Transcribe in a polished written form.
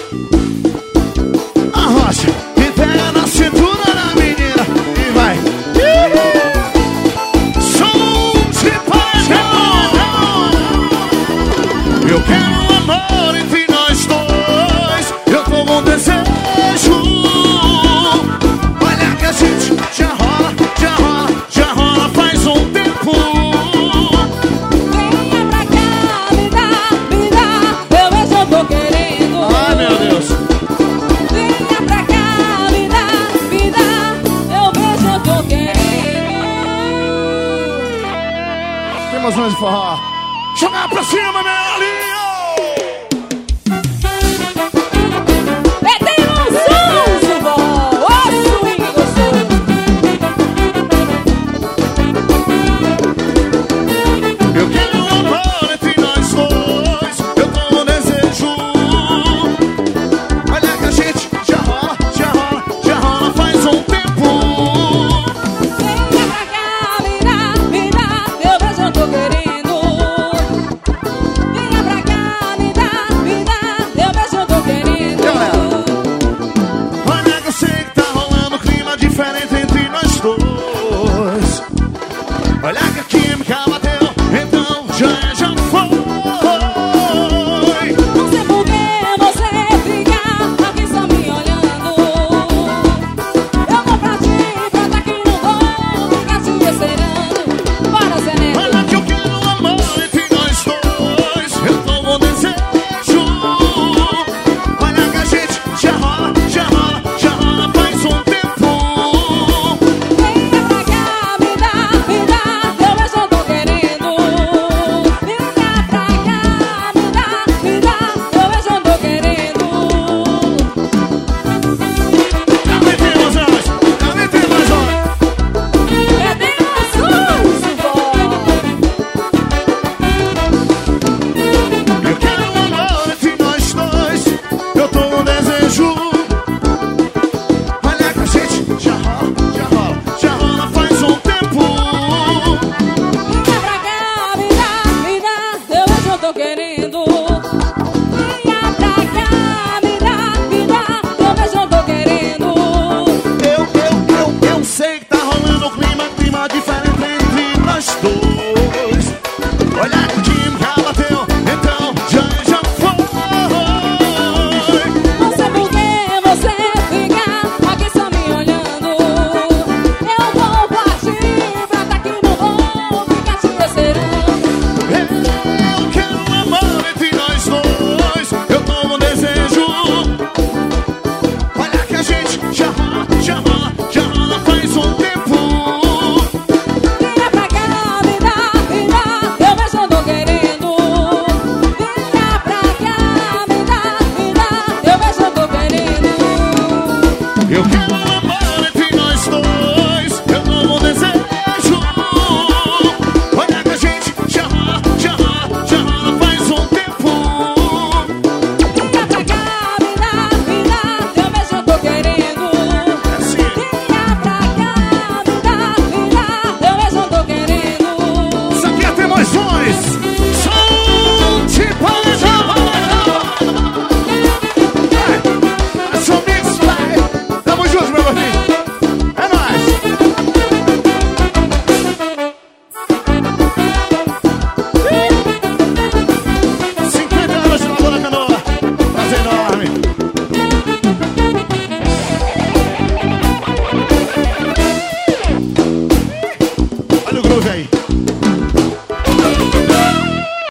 Arrocha e pega na cintura da menina e vai. Som de paredão. Eu quero amor entre nós dois. Eu tô com desejo. Olha que a gente já rola, já rola, já rola faz um tempo. Venha pra cá, me dá, eu vejo eu tô querendo. Ai meu Deus. Venha pra cá, me dá, eu vejo eu tô querendo. Temos mais de forró. Jogar pra cima, meu ali. Olha que a química bateu, então já foi. Não sei por que você fica aqui só me olhando. Eu vou pra ti, pra tá aqui no vou ficar te esperando. Bora, Zé Neto. Olha que eu quero amor entre nós dois. Eu tô com desejo. Olha que a gente já rola, já rola, já rola faz um tempo. Venha pra cá, me dá, eu vejo eu tô querendo. Venha pra cá, me dá, eu vejo eu tô querendo. Também temos nós, também temos nós. Pedimos vó. Eu quero amor entre nós dois. Eu tô com desejo. Olha que a gente já rola, já rola, já rola faz um tempo. Venha pra cá, me dá, eu vejo eu tô querendo. Venha pra cá, me dá, eu vejo eu tô querendo. Eu sei que tá rolando um clima diferente entre nós dois. Olha que o time já bateu, então já foi. Não sei por que você fica aqui só me olhando. Eu vou partir, pra tá aqui no vou ficar te esperando. Eu quero amor entre nós dois. Eu tô com desejo. Olha que a gente já rola, já rola, já rola faz um tempo. Venha pra cá, me dá, eu vejo eu tô querendo. Venha pra cá, me dá, eu vejo eu tô querendo. Eu quero amor entre nós dois. Eu tô com desejo. Olha que a gente já rola, já rola, já rola faz um tempo. Venha pra cá, me dá, eu vejo eu tô querendo. Assim. Venha pra cá, me dá, eu vejo eu tô querendo. Isso aqui é Tem Mais Voz. Som de paredão. Vai, som mix, vai. Tamo junto, meu gordinho. É nóis. Ih! 50 anos de Lagoa da Canoa. Prazer enorme. Olha o groove aí.